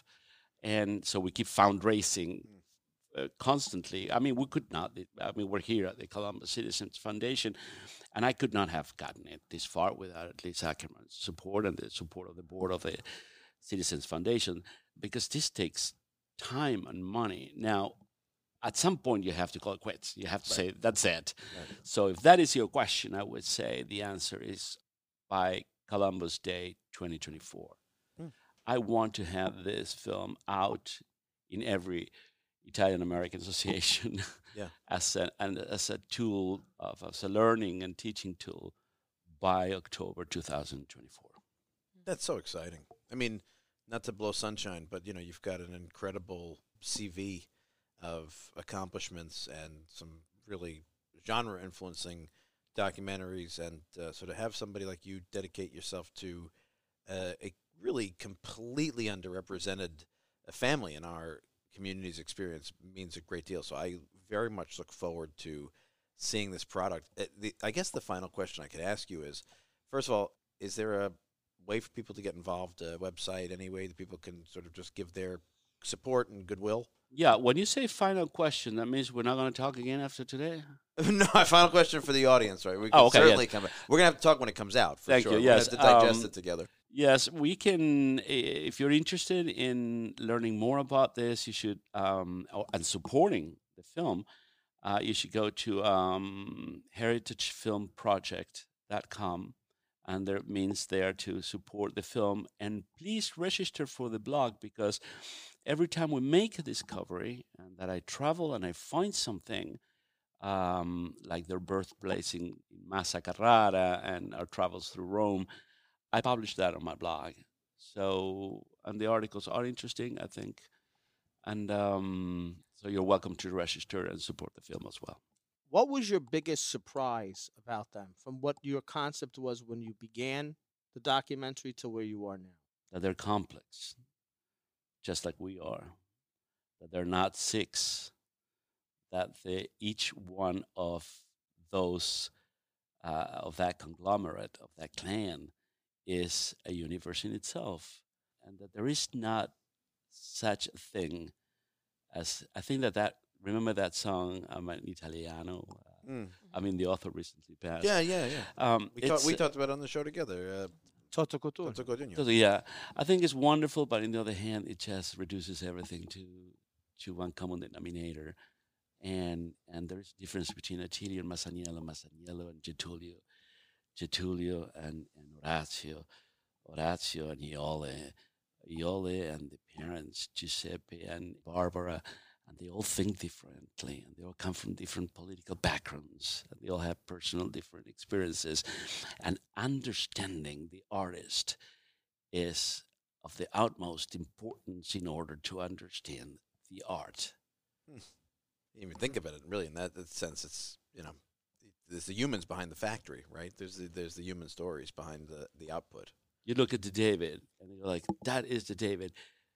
and so we keep fundraising uh, constantly. I mean, we could not. I mean, we're here at the Columbus Citizens Foundation, and I could not have gotten it this far without at least Ackerman's support and the support of the board of the Citizens Foundation, because this takes time and money. Now, at some point, you have to call it quits. You have to right. say, that's it. Right. So if that is your question, I would say the answer is by Columbus Day twenty twenty-four. Hmm. I want to have this film out in every Italian-American association yeah. as, a, and as a tool, of, as a learning and teaching tool by October two thousand twenty-four. That's so exciting. I mean, not to blow sunshine, but, you know, you've got an incredible C V of accomplishments and some really genre-influencing documentaries, and uh, so to have somebody like you dedicate yourself to uh, a really completely underrepresented uh, family in our community's experience means a great deal. So I very much look forward to seeing this product. Uh, the, I guess the final question I could ask you is, first of all, is there a way for people to get involved, a website, any way that people can sort of just give their support and goodwill? Yeah, when you say final question, that means we're not going to talk again after today? No, a final question for the audience, right? We can oh, okay, certainly yes. come back. We're going to have to talk when it comes out, for Thank sure. you, We're yes. going to have to digest um, it together. Yes, we can, if you're interested in learning more about this, you should, um, and supporting the film, uh, you should go to um, heritage film project dot com. And there means there to support the film. And please register for the blog, because every time we make a discovery and that I travel and I find something, um, like their birthplace in, in Massa Carrara and our travels through Rome, I publish that on my blog. So, and the articles are interesting, I think. And um, so you're welcome to register and support the film as well. What was your biggest surprise about them, from what your concept was when you began the documentary to where you are now? That they're complex, just like we are. That they're not six. That they, each one of those, uh, of that conglomerate, of that clan, is a universe in itself. And that there is not such a thing as, I think that that, remember that song, I'm an Italiano? Uh, mm. I mean, the author recently passed. Yeah, yeah, yeah. Um, we, talk, we talked about it on the show together. Uh, Toto Cotugno. Toto Cotugno. So, yeah, I think it's wonderful, but on the other hand, it just reduces everything to to one common denominator. And and there's a difference between Attilio and Masaniello, Masaniello and Getulio, Getulio and, and Orazio, Orazio and Iole, Iole and the parents, Giuseppe and Barbara. And they all think differently, and they all come from different political backgrounds, and they all have personal different experiences. And understanding the artist is of the utmost importance in order to understand the art. Hmm. You didn't even think about it, really, in that, that sense. It's, you know, there's the humans behind the factory, right? There's the, there's the human stories behind the, the output. You look at the David, and you're like, that is the David.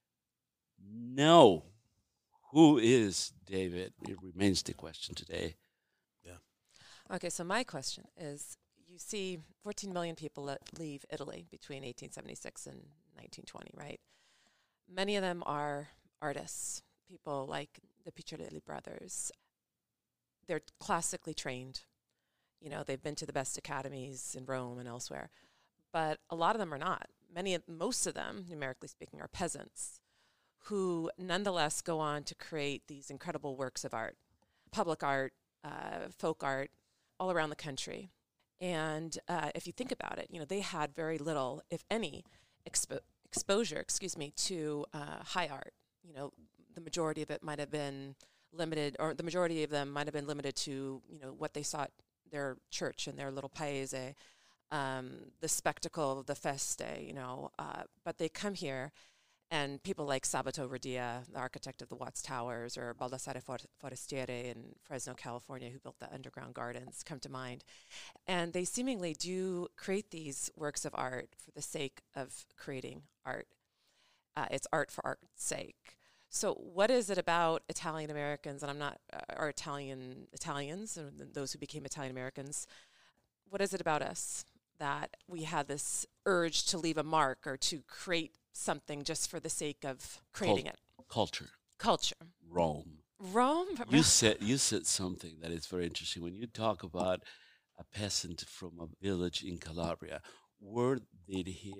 No. Who is David? It remains the question today. Yeah. Okay, so my question is, you see fourteen million people that leave Italy between eighteen seventy-six and nineteen twenty, right? Many of them are artists, people like the Picciarelli brothers. They're classically trained. You know, they've been to the best academies in Rome and elsewhere. But a lot of them are not. Many, of, most of them, numerically speaking, are peasants who nonetheless go on to create these incredible works of art, public art, uh, folk art, all around the country. And uh, if you think about it, you know, they had very little, if any, expo- exposure, excuse me, to uh, high art. You know, the majority of it might have been limited, or the majority of them might have been limited to, you know, what they saw at their church and their little paese, um, the spectacle of the feste, you know. Uh, but they come here, and people like Sabato Radia, the architect of the Watts Towers, or Baldassare For- Forestieri in Fresno, California, who built the underground gardens, come to mind. And they seemingly do create these works of art for the sake of creating art. Uh, it's art for art's sake. So what is it about Italian Americans, and I'm not, uh, or Italian Italians, or th- those who became Italian Americans, what is it about us that we have this urge to leave a mark or to create something just for the sake of creating Cult- it? Culture. Culture. Rome. Rome? You said you said something that is very interesting. When you talk about a peasant from a village in Calabria, where did he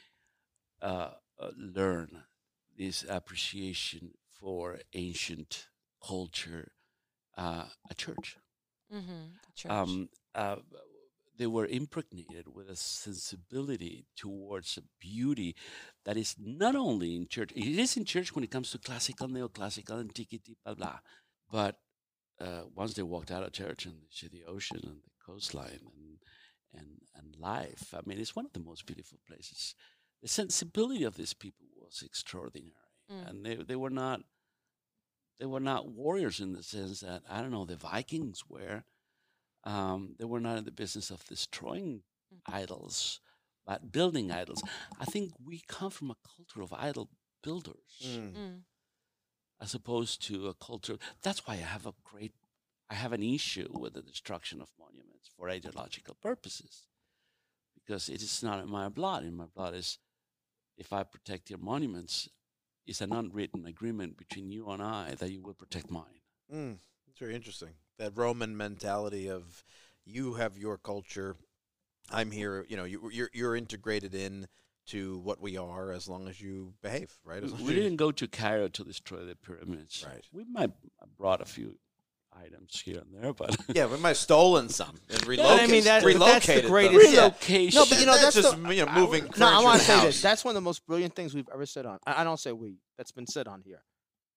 uh, uh, learn this appreciation for ancient culture? Uh, a church. Mm-hmm. Church. Um, uh, they were impregnated with a sensibility towards a beauty that is not only in church. It is in church when it comes to classical, neoclassical, antiquity, blah, blah. But uh, once they walked out of church and they see the ocean and the coastline and, and, and life, I mean, it's one of the most beautiful places. The sensibility of these people was extraordinary. Mm. And they, they were not they were not warriors in the sense that, I don't know, the Vikings were. Um, they were not in the business of destroying mm. idols, but building idols. I think we come from a culture of idol builders, Mm. Mm. as opposed to a culture. That's why I have a great, I have an issue with the destruction of monuments for ideological purposes, because it is not in my blood. In my blood is, if I protect your monuments, it's an unwritten agreement between you and I that you will protect mine. Mm. It's very interesting. That Roman mentality of you have your culture, I'm here. You know, you, you're you're integrated in to what we are as long as you behave, right? As long We as you- didn't go to Cairo to destroy the pyramids. Right. We might have brought a few items here and there, but Yeah, we might have stolen some and Yeah, relocated. I mean, that- but that's the relocated them. greatest- Yeah. relocation. No, but you know, that's, that's just the- you know moving. No, I furniture want in to the say house. this. That's one of the most brilliant things we've ever said on. I, I don't say we. That's been said on here.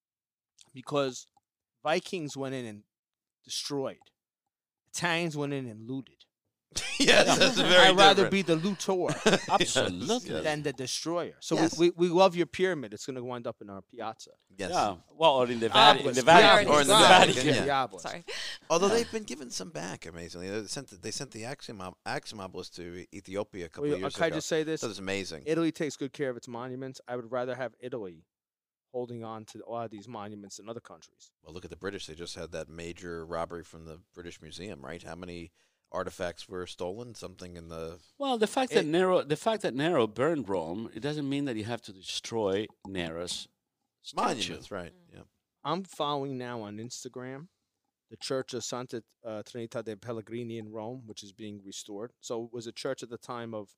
Because Vikings went in and destroyed. Italians went in and looted. Yes, that's very I'd rather different. be the looter Absolutely. Yes. than the destroyer. So Yes. we, we, we love your pyramid. It's going to wind up in our piazza. Yes. Yeah. Well, or in the, Vati- in the Obelisk. Vatican. Or in the Ah, Vatican, yeah. yeah. The obelisk. Sorry. Although they've been given some back, amazingly. They sent the, they sent the Axiom, ob- Axiom obelisk to Ethiopia a couple Well, of years can I ago. just say this? That was amazing. Italy takes good care of its monuments. I would rather have Italy holding on to a lot of these monuments than other countries. Well, look at the British. They just had that major robbery from the British Museum, right? How many artifacts were stolen? Something in the Well, the fact It- that Nero, the fact that Nero burned Rome, it doesn't mean that you have to destroy Nero's statue. monuments, right? Yeah. I'm following now on Instagram the Church of Santa uh, Trinità dei Pellegrini in Rome, which is being restored. So it was a church at the time of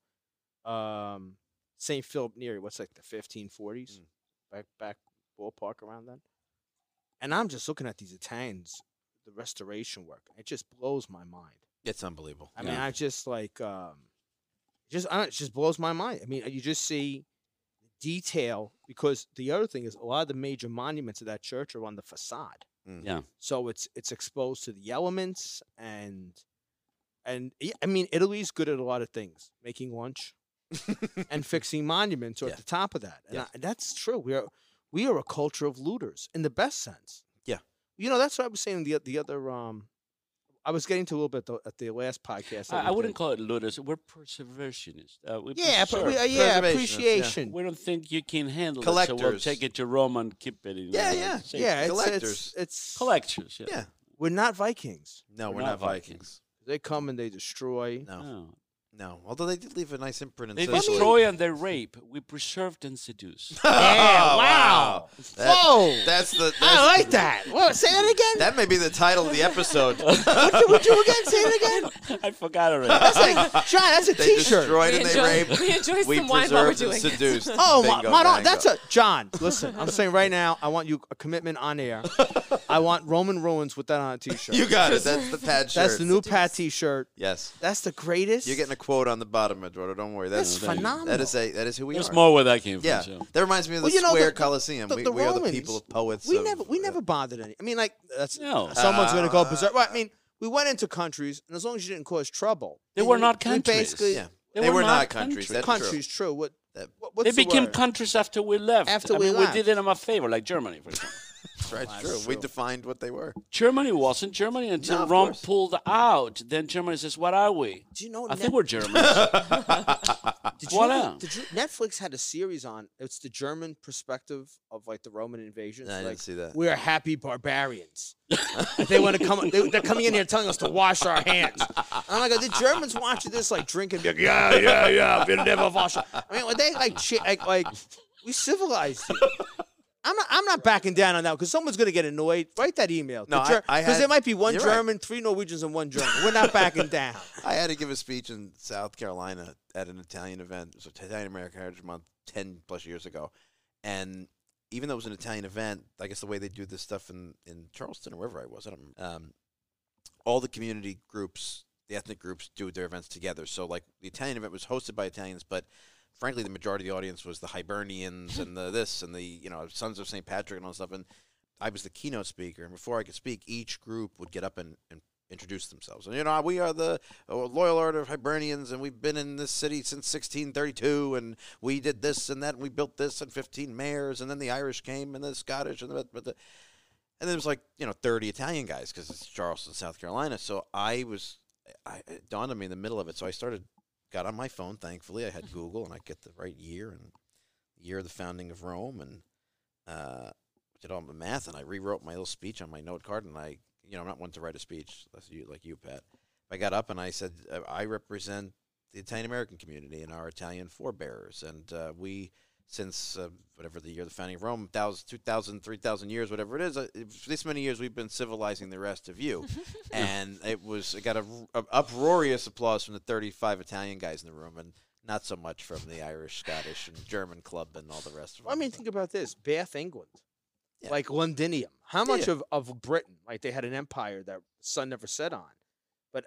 um, Saint Philip Neri, what's like the fifteen forties, Mm. back back ballpark around then. And I'm just looking at these Italians, the restoration work. It just blows my mind. It's unbelievable. I mean, Yeah. I just like, um, just I don't, it just blows my mind. I mean, you just see detail, because the other thing is a lot of the major monuments of that church are on the facade, Yeah. so it's it's exposed to the elements, and and yeah, I mean, Italy's good at a lot of things, making lunch and fixing monuments are Yeah. at the top of that, and Yeah. I, that's true. We are we are a culture of looters in the best sense. Yeah. You know, that's what I was saying the the other um. I was getting to a little bit the, at the last podcast. that I, we I wouldn't did. call it looters. We're perseverationists. Uh, we Yeah, but we, preserve. uh, yeah, Preservationists, yeah. appreciation. We don't think you can handle it, so we'll Collectors. take it to Rome and keep it in. Yeah, uh, yeah. safe. Yeah, it's, Collectors. it's it's Collectors. Yeah. Yeah. we're not Vikings. No, we're, We're not, not Vikings. Vikings. They come and they destroy. No, No. no. Although they did leave a nice imprint in They Sicily. destroy and they rape. We preserved and seduce. Oh, wow. That- Whoa! That's the. That's, I like that. What? Say that again. That may be the title of the episode. what would you again? Say it again. I forgot already. That's like John. That's a They T-shirt. destroyed We and they enjoy- raped. we enjoy we some wine while we're preserved and doing it. seduced. Oh my, Bingo, my no, bango. that's a John. Listen, I'm saying right now, I want you a commitment on air. I want Roman ruins with that on a T-shirt. You got it. That's the pad shirt. That's the new Pat T-shirt. Yes. That's the greatest. You're getting a quote on the bottom, Eduardo. Don't worry. That's, That's phenomenal. That is a that is who we There's are. more where that came from. Yeah, So. that reminds me of the Well, you know, Square the- Coliseum. the- we the we are the Romans, people of poets. We of- never we never bothered any. I mean, like that's No. someone's going to go Uh, berserk. Well, I mean, we went into countries, and as long as you didn't cause trouble, They and were we- not we countries. Basically, Yeah, They they, were were, not not countries. countries. That's countries. true. True. What? That- what what's They the became word? countries after we left. After I we mean, left. we did them a favor, like Germany, for example. That's right. That's True. true. We defined what they were. Germany wasn't Germany until No, of Rome course. pulled out. Then Germany says, "What are we?" Do you know? I Net- think we're Germans. Did you, Voila. ever- did you? Netflix had a series on. It's the German perspective of like the Roman invasion. I like, didn't see that. We are happy barbarians. they want to come. They, they're coming in here telling us to wash our hands. And I'm like, the Germans watching this like drinking. Be like, yeah, yeah, yeah. Wir never wash. I mean, when they like, chi- like, like, we civilized you. I'm not. I'm not backing down on that because someone's gonna get annoyed. Write that email. No, Because I- I had- there might be one you're right. German, three Norwegians, and one German. We're not backing down. I had to give a speech in South Carolina at an Italian event. It was Italian American Heritage Month ten plus years ago. And even though it was an Italian event, I guess the way they do this stuff in, in Charleston or wherever I was, I don't, um, all the community groups, the ethnic groups do their events together. So, like, the Italian event was hosted by Italians, but frankly, the majority of the audience was the Hibernians and the this and the, you know, Sons of Saint Patrick and all that stuff. And I was the keynote speaker. And before I could speak, each group would get up and, and introduce themselves. And, you know, we are the uh, Loyal Order of Hibernians, and we've been in this city since sixteen thirty-two, and we did this and that, and we built this, and fifteen mayors, and then the Irish came, and the Scottish, and the, but the and then there was like, you know, thirty Italian guys, because it's Charleston, South Carolina. So I was, I, it dawned on me in the middle of it, so I started, got on my phone, thankfully. I had Google, and I get the right year, and year of the founding of Rome, and uh, did all the math, and I rewrote my little speech on my note card, and I, you know, I'm not one to write a speech, like you, like you, Pat. I got up and I said, uh, I represent the Italian-American community and our Italian forebearers, and uh, we, since uh, whatever the year of the founding of Rome, one thousand, two thousand, three thousand years, whatever it is, uh, for this many years we've been civilizing the rest of you. And it was, it got a, a uproarious applause from the thirty-five Italian guys in the room, and not so much from the Irish, Scottish, and German club and all the rest of them. I mean, think about this: Bath, England, Yeah. like Londinium. How much Yeah. of, of Britain, like they had an empire that the sun never set on, but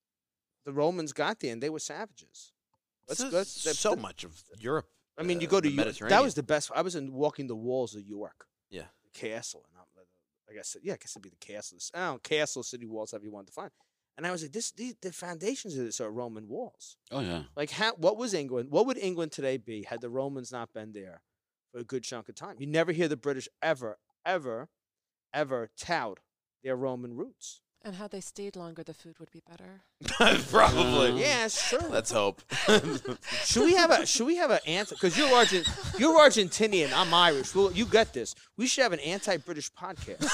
the Romans got there and they were savages. Let's, so, let's, so much of Europe. I mean, you uh, go to the York. That Mediterranean. was the best. I was in walking the walls of York, Yeah. the castle, and I'm, like I said, yeah, I guess it'd be the castle. I don't know, castle, city walls, however you want to define. And I was like, this, these, the foundations of this are Roman walls. Oh yeah. Like, how, what was England? What would England today be had the Romans not been there for a good chunk of time? You never hear the British ever, ever, ever tout their Roman roots. And had they stayed longer, the food would be better. Probably. Yeah, it's true. Let's hope. Should we have a Should we have an anti? Because you're Argent, you're Argentinian. I'm Irish. Well, you get this. We should have an anti-British podcast.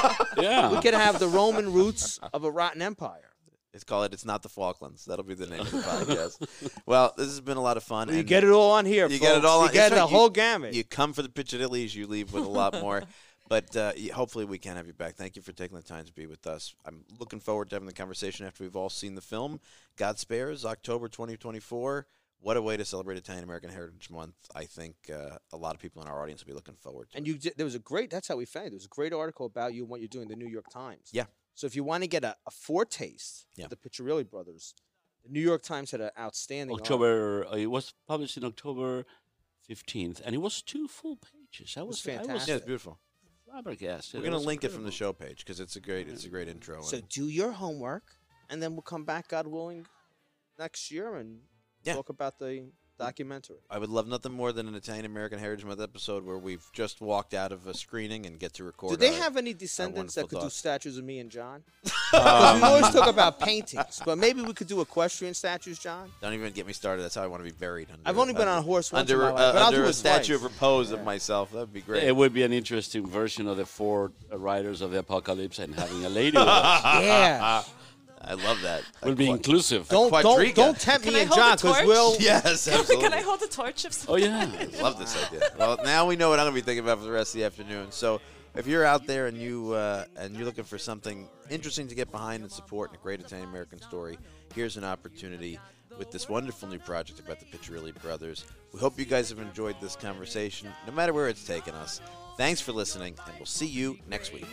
Yeah. We could have the Roman roots of a rotten empire. It's called it. It's not the Falklands. That'll be the name of the podcast. Well, this has been a lot of fun. You and get it all on here. You folks. get it all. You on, get it's the right, whole you, gamut. You come for the Piccirillis, you leave with a lot more. But uh, y- hopefully we can have you back. Thank you for taking the time to be with us. I'm looking forward to having the conversation after we've all seen the film. God Spares, October twenty twenty-four. What a way to celebrate Italian American Heritage Month. I think uh, a lot of people in our audience will be looking forward to And it. you did, there was a great. That's how we found it. There was a great article about you and what you're doing in the New York Times. Yeah. So if you want to get a, a foretaste Yeah. of the Piccirilli brothers, the New York Times had an outstanding article. October. Uh, it was published in October fifteenth, and it was two full pages. I was was, I was fantastic. Yeah, it's beautiful. flabbergasted. We're It going to was link it from the incredible. show page because it's a great it's a great intro. So and- do your homework, and then we'll come back, God willing, next year and Yeah. talk about the documentary. I would love nothing more than an Italian American Heritage Month episode where we've just walked out of a screening and get to record. Do they our- have any descendants that wonderful could do thoughts. statues of me and John? Because we always talk about paintings, but maybe we could do equestrian statues, John. Don't even get me started. That's how I want to be buried. Under, I've only been on a horse once under, in my life, uh, but I'll under do a it statue twice. of repose Yeah. of myself. That'd be great. It would be an interesting version of the four uh, riders of the apocalypse and having a lady with us. Yeah. I love that. Will be Quite- inclusive. Don't don't Quadriga. don't tempt Can me I and hold John the because torch? we'll. Yes, absolutely. Can I hold the torch of Oh something? yeah. Love this idea. Well, now we know what I'm going to be thinking about for the rest of the afternoon. So if you're out there and, you, uh, and you're looking for something interesting to get behind and support in a great Italian American story, here's an opportunity with this wonderful new project about the Piccirilli brothers. We hope you guys have enjoyed this conversation, no matter where it's taken us. Thanks for listening, and we'll see you next week.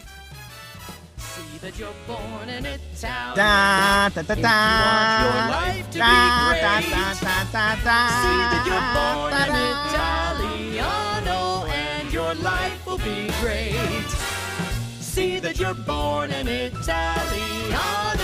See that you're born in Italian. Da, da, da, If you da. want your life to Da, be great. da, See that you're born an Italiano and your life will be great. See that you're born an Italiano.